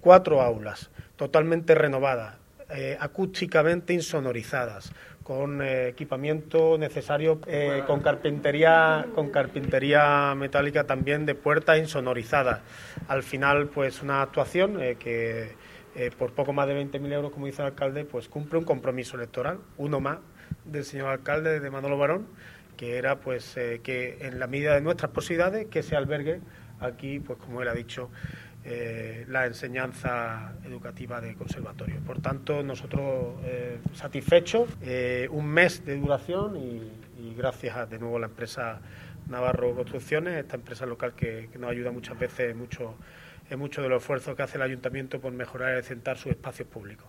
4 aulas totalmente renovadas, acústicamente insonorizadas, con equipamiento necesario, con carpintería metálica también de puertas insonorizadas. Al final, pues una actuación que por poco más de 20.000 euros, como dice el alcalde, pues cumple un compromiso electoral, uno más del señor alcalde de Manolo Barón, que era pues que en la medida de nuestras posibilidades que se albergue aquí, pues como él ha dicho, la enseñanza educativa de conservatorio. Por tanto, nosotros satisfechos, un mes de duración y gracias de nuevo a la empresa Navarro Construcciones, esta empresa local que nos ayuda muchas veces en mucho de los esfuerzos que hace el ayuntamiento por mejorar y acentar sus espacios públicos.